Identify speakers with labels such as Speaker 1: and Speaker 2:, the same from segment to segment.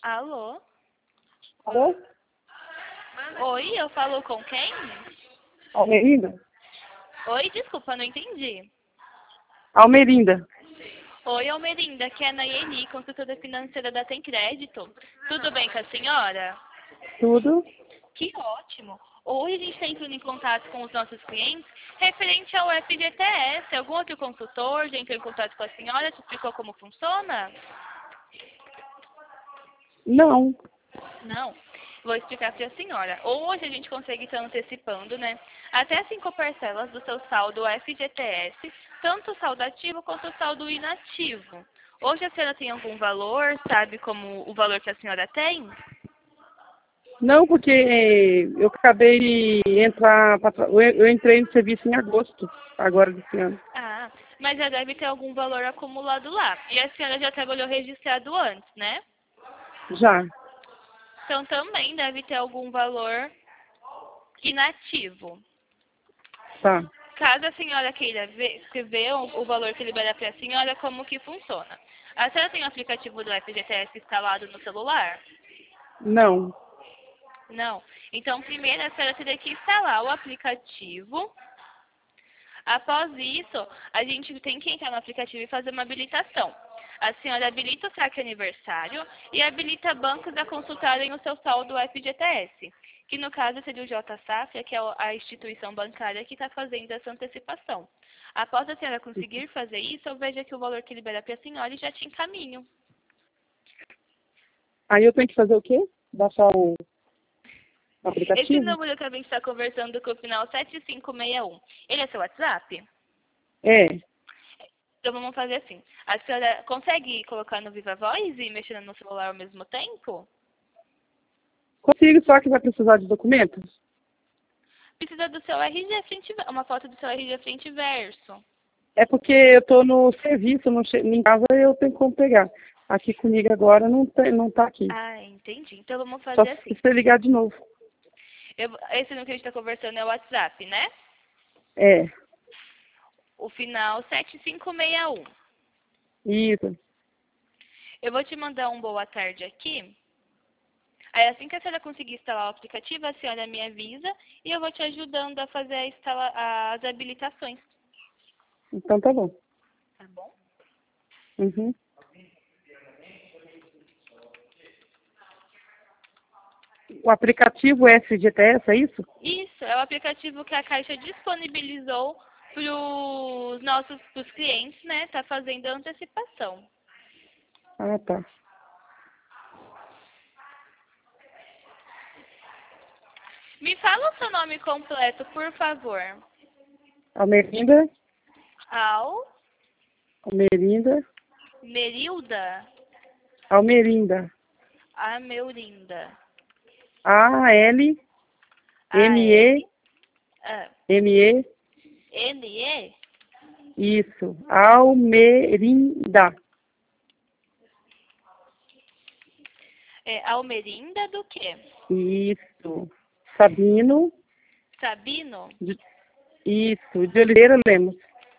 Speaker 1: Alô?
Speaker 2: Alô?
Speaker 1: Oi, eu falo com quem?
Speaker 2: Almerinda?
Speaker 1: Oi, desculpa, não entendi.
Speaker 2: Almerinda.
Speaker 1: Oi, Almerinda, aqui é a Nayeli, consultora financeira da Tem Crédito. Tudo bem com a senhora?
Speaker 2: Tudo?
Speaker 1: Que ótimo! Hoje a gente está entrando em contato com os nossos clientes referente ao FGTS. Algum outro consultor já entrou em contato com a senhora? Te explicou como funciona?
Speaker 2: Não.
Speaker 1: Não. Vou explicar para a senhora. Hoje a gente consegue estar antecipando, né? Até 5 parcelas do seu saldo FGTS, tanto o saldo ativo quanto o saldo inativo. Hoje a senhora tem algum valor? Sabe como o valor que a senhora tem?
Speaker 2: Não, porque eu acabei de entrar, eu entrei no serviço em agosto, agora desse ano.
Speaker 1: Ah, mas já deve ter algum valor acumulado lá. E a senhora já trabalhou registrado antes, né?
Speaker 2: Já.
Speaker 1: Então também deve ter algum valor inativo.
Speaker 2: Tá.
Speaker 1: Caso a senhora queira ver o valor que libera para a senhora, como que funciona? A senhora tem o aplicativo do FGTS instalado no celular?
Speaker 2: Não.
Speaker 1: Não. Então, primeiro a senhora teria que instalar o aplicativo. Após isso, a gente tem que entrar no aplicativo e fazer uma habilitação. A senhora habilita o saque aniversário e habilita bancos a consultarem o seu saldo FGTS, que no caso seria o J Safra, que é a instituição bancária que está fazendo essa antecipação. Após a senhora conseguir fazer isso, eu vejo aqui o valor que libera para a senhora e já te encaminho.
Speaker 2: Aí eu tenho que fazer o quê? Baixar o
Speaker 1: Esse
Speaker 2: aplicativo?
Speaker 1: número que a gente está conversando com o final 7561, ele é seu WhatsApp?
Speaker 2: É.
Speaker 1: Então vamos fazer assim. A senhora consegue colocar no Viva Voz e mexendo no celular ao mesmo tempo?
Speaker 2: Consigo, só que vai precisar de documentos?
Speaker 1: Precisa do seu RG frente, uma foto do seu RG frente e verso.
Speaker 2: É porque eu estou no serviço, em casa eu tenho como pegar. Aqui comigo agora não tá aqui.
Speaker 1: Ah, entendi. Então vamos
Speaker 2: Só
Speaker 1: fazer
Speaker 2: se
Speaker 1: assim.
Speaker 2: você ligar de novo.
Speaker 1: Esse número que a gente está conversando é o WhatsApp, né?
Speaker 2: É.
Speaker 1: O final 7561.
Speaker 2: Isso.
Speaker 1: Eu vou te mandar um boa tarde aqui. Aí assim que a senhora conseguir instalar o aplicativo, a senhora me avisa e eu vou te ajudando a fazer as habilitações.
Speaker 2: Então tá bom.
Speaker 1: Tá bom?
Speaker 2: Uhum. O aplicativo FGTS, é isso?
Speaker 1: Isso, é o aplicativo que a Caixa disponibilizou para os nossos pros clientes, né? Tá fazendo a antecipação.
Speaker 2: Ah, tá.
Speaker 1: Me fala o seu nome completo, por favor.
Speaker 2: Almerinda, Almerinda,
Speaker 1: Almerilda
Speaker 2: Almerinda.
Speaker 1: Ameurinda. A-L,
Speaker 2: A-L-M-E-M-E,
Speaker 1: ah, N-E,
Speaker 2: isso. Almerinda.
Speaker 1: Almerinda do quê?
Speaker 2: Isso. Sabino,
Speaker 1: Sabino?
Speaker 2: isso. De Oliveira Lemos.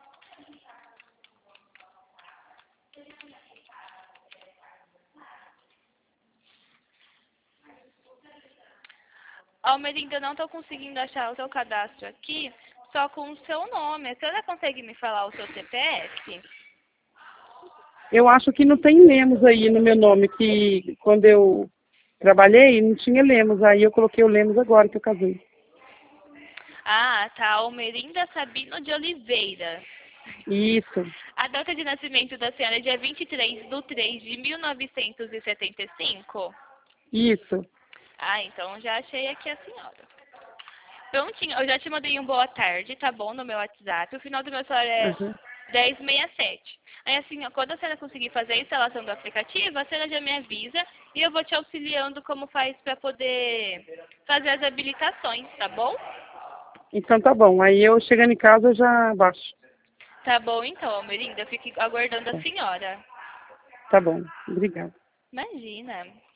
Speaker 1: Almerinda, eu não estou conseguindo achar o seu cadastro aqui, só com o seu nome. A senhora consegue me falar o seu CPF?
Speaker 2: Eu acho que não tem Lemos aí no meu nome, que quando eu trabalhei não tinha Lemos. Aí eu coloquei o Lemos agora que eu casei.
Speaker 1: Ah, tá. Almerinda Sabino de Oliveira.
Speaker 2: Isso.
Speaker 1: A data de nascimento da senhora é dia 23/3/1975?
Speaker 2: Isso.
Speaker 1: Ah, então já achei aqui a senhora. Prontinho, eu já te mandei um boa tarde, tá bom, no meu WhatsApp. O final do meu celular é
Speaker 2: Uhum.
Speaker 1: 1067. Aí assim, ó, quando a senhora conseguir fazer a instalação do aplicativo, a senhora já me avisa e eu vou te auxiliando como faz para poder fazer as habilitações, tá bom?
Speaker 2: Então tá bom. Aí eu chegando em casa eu já baixo.
Speaker 1: Tá bom então, Almerinda, eu fico aguardando a senhora.
Speaker 2: Tá bom. Obrigada.
Speaker 1: Imagina.